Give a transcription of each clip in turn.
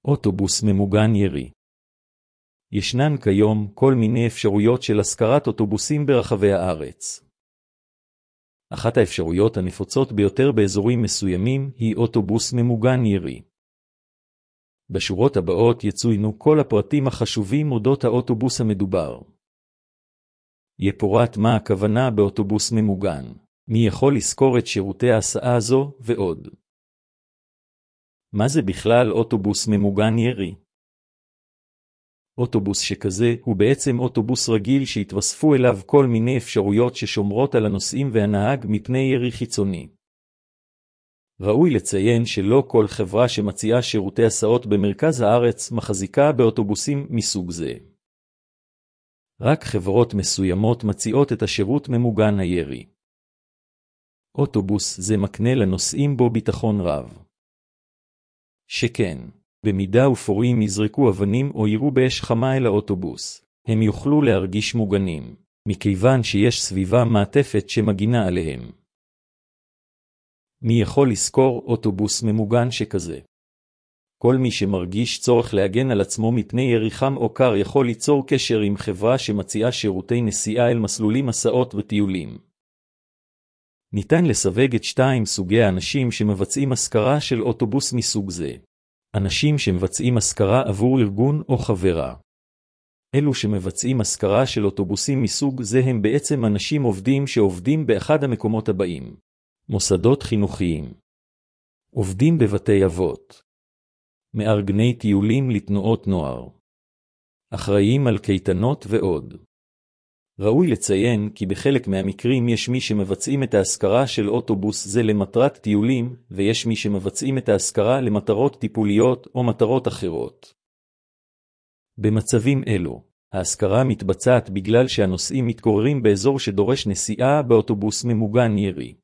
אוטובוס ממוגן ירי. ישנן כיום כל מיני אפשרויות של השכרת אוטובוסים ברחבי הארץ. אחת האפשרויות הנפוצות ביותר באזורים מסוימים היא אוטובוס ממוגן ירי. בשורות הבאות יצוינו כל הפרטים החשובים אודות האוטובוס המדובר. יפורט מה הכוונה באוטובוס ממוגן, מי יכול לשכור את שירותי ההסעה הזו ועוד. מה זה בכלל אוטובוס ממוגן ירי? אוטובוס שכזה הוא בעצם אוטובוס רגיל שהתווספו אליו כל מיני אפשרויות ששומרות על הנוסעים והנהג מפני ירי חיצוני. ראוי לציין שלא כל חברה שמציעה שירותי הסעות במרכז הארץ מחזיקה באוטובוסים מסוג זה. רק חברות מסוימות מציעות את השירות ממוגן הירי. אוטובוס זה מקנה לנוסעים בו ביטחון רב. שכן, במידה ופורעים יזרקו אבנים או יירו באש חמה אל האוטובוס, הם יוכלו להרגיש מוגנים, מכיוון שיש סביבה מעטפת שמגינה עליהם. מי יכול לשכור אוטובוס ממוגן שכזה? כל מי שמרגיש צורך להגן על עצמו מפני ירי חם או קר יכול ליצור קשר עם חברה שמציעה שירותי נסיעה אל מסלולים הסעות וטיולים. ניתן לסווג את 2 סוגי האנשים שמבצעים השכרה של אוטובוס מסוג זה. אנשים שמבצעים השכרה עבור ארגון או חברה. אלו שמבצעים השכרה של אוטובוסים מסוג זה הם בעצם אנשים עובדים שעובדים באחד המקומות הבאים. מוסדות חינוכיים. עובדים בבתי אבות. מארגני טיולים לתנועות נוער. אחראים על קייטנות ועוד. ראוי לציין כי בחלק מהמקרים יש מי שמבצעים את ההשכרה של אוטובוס זה למטרת טיולים, ויש מי שמבצעים את ההשכרה למטרות טיפוליות או מטרות אחרות. במצבים אלו, ההשכרה מתבצעת בגלל שהנוסעים מתגוררים באזור שדורש נסיעה באוטובוס ממוגן ירי.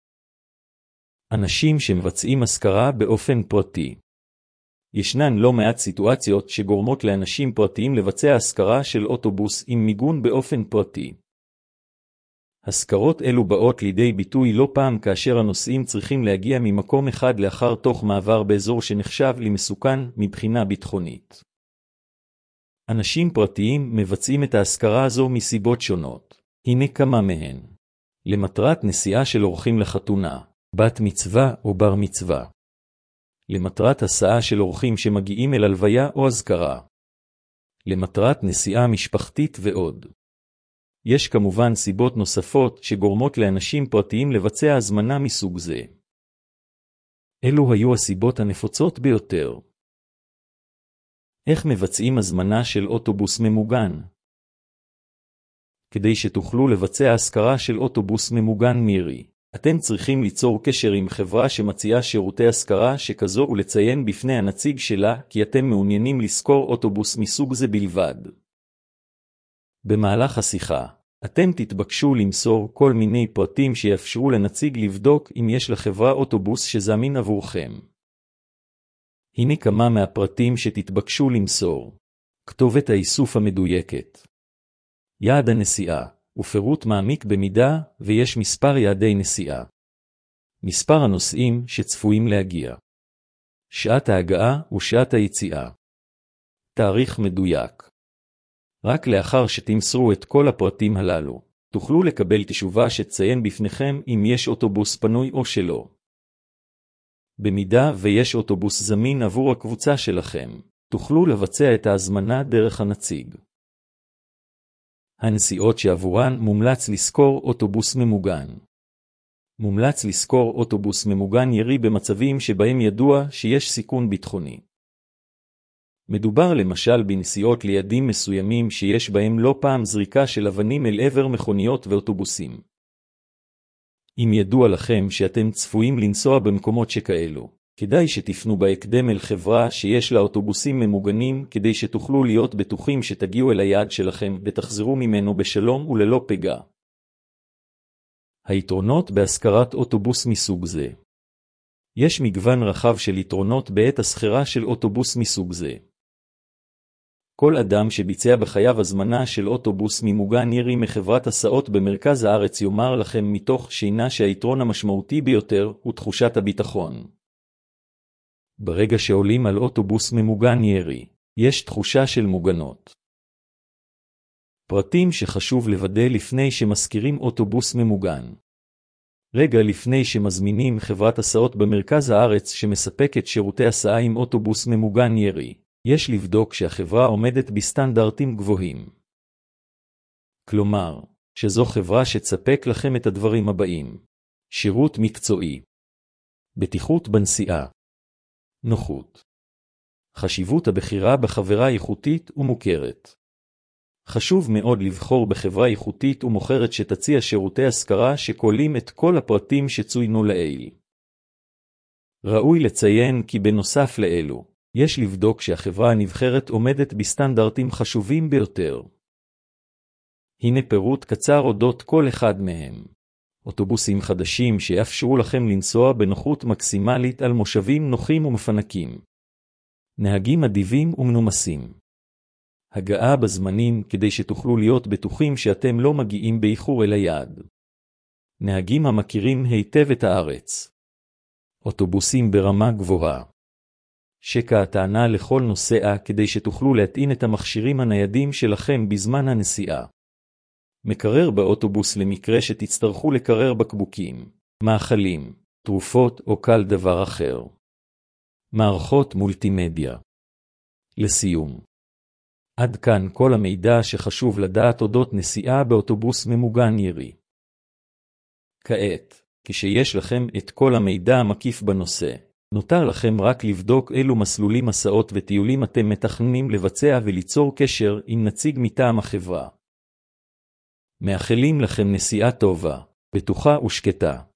אנשים שמבצעים השכרה באופן פרטי. ישנן לא מעט סיטואציות שגורמות לאנשים פרטיים לבצע השכרה של אוטובוס עם מיגון באופן פרטי. השכרות אלו באות לידי ביטוי לא פעם כאשר הנוסעים צריכים להגיע ממקום אחד לאחר תוך מעבר באזור שנחשב למסוכן מבחינה ביטחונית. אנשים פרטיים מבצעים את ההשכרה הזו מסיבות שונות. הנה כמה מהן. למטרת נסיעה של אורחים לחתונה, בת מצווה או בר מצווה. למטרת הסעה של אורחים שמגיעים אל הלוויה או אזכרה. למטרת נסיעה משפחתית ועוד. יש כמובן סיבות נוספות שגורמות לאנשים פרטיים לבצע הזמנה מסוג זה. אלו היו הסיבות הנפוצות ביותר. איך מבצעים הזמנה של אוטובוס ממוגן? כדי שתוכלו לבצע השכרה של אוטובוס ממוגן מירי, אתם צריכים ליצור קשר עם חברה שמציעה שירותי השכרה שכזו ולציין בפני הנציג שלה כי אתם מעוניינים לשכור אוטובוס מסוג זה בלבד. במהלך השיחה, אתם תתבקשו למסור כל מיני פרטים שיאפשרו לנציג לבדוק אם יש לחברה אוטובוס שזמין עבורכם. הנה כמה מהפרטים שתתבקשו למסור. כתובת האיסוף המדויקת. יעד הנסיעה. ופירוט מעמיק במידה ויש מספר יעדי נסיעה. מספר הנוסעים שצפויים להגיע. שעת ההגעה ושעת היציאה. תאריך מדויק. רק לאחר שתמסרו את כל הפרטים הללו, תוכלו לקבל תשובה שתציין בפניכם אם יש אוטובוס פנוי או שלא. במידה ויש אוטובוס זמין עבור הקבוצה שלכם, תוכלו לבצע את ההזמנה דרך הנציג. הנסיעות שעבורן מומלץ לשכור אוטובוס ממוגן. מומלץ לשכור אוטובוס ממוגן ירי במצבים שבהם ידוע שיש סיכון ביטחוני. מדובר למשל בנסיעות ליעדים מסוימים שיש בהם לא פעם זריקה של אבנים אל עבר מכוניות ואוטובוסים. אם ידוע לכם שאתם צפויים לנסוע במקומות שכאלו, כדאי שתפנו בהקדם אל חברה שיש לה אוטובוסים ממוגנים כדי שתוכלו להיות בטוחים שתגיעו אל היעד שלכם ותחזרו ממנו בשלום וללא פגע. היתרונות בהשכרת אוטובוס מסוג זה. יש מגוון רחב של יתרונות בעת השכרה של אוטובוס מסוג זה. כל אדם שביצע בחייו הזמנה של אוטובוס ממוגן ירי מחברת הסעות במרכז הארץ יאמר לכם מתוך שינה שהיתרון המשמעותי ביותר הוא תחושת הביטחון. ברגע שעולים על אוטובוס ממוגן ירי, יש תחושה של מוגנות. פרטים שחשוב לוודא לפני שמזכירים אוטובוס ממוגן. רגע לפני שמזמינים חברת הסעות במרכז הארץ שמספקת שירותי הסעה עם אוטובוס ממוגן ירי, יש לבדוק שהחברה עומדת בסטנדרטים גבוהים. כלומר, שזו חברה שתספק לכם את הדברים הבאים: שירות מקצועי, בטיחות בנסיעה, נוחות. חשיבות הבחירה בחברה איכותית ומוכרת. חשוב מאוד לבחור בחברה איכותית ומוכרת שתציע שירותי השכרה שכוללים את כל הפרטים שצוינו לעיל. ראוי לציין כי בנוסף לאלו, יש לבדוק שהחברה הנבחרת עומדת בסטנדרטים חשובים ביותר. הנה פירוט קצר אודות כל אחד מהם. אוטובוסים חדשים שיאפשרו לכם לנסוע בנוחות מקסימלית על מושבים נוחים ומפנקים. נהגים אדיבים ומנומסים. הגעה בזמנים כדי שתוכלו להיות בטוחים שאתם לא מגיעים באיחור אל היעד. נהגים המכירים היטב את הארץ. אוטובוסים ברמה גבוהה. שקע הטענה לכל נוסע כדי שתוכלו להטעין את המכשירים הניידים שלכם בזמן הנסיעה. מקרר באוטובוס למקרה שתצטרכו לקרר בקבוקים, מאכלים, תרופות או כל דבר אחר. מערכות מולטימדיה. לסיום. עד כאן כל המידע שחשוב לדעת אודות נסיעה באוטובוס ממוגן ירי. כעת, כשיש לכם את כל המידע המקיף בנושא, נותר לכם רק לבדוק אילו מסלולים הסעות וטיולים אתם מתכננים לבצע וליצור קשר עם נציג מטעם החברה. מאחלים לכם נסיעה טובה, בטוחה ושקטה.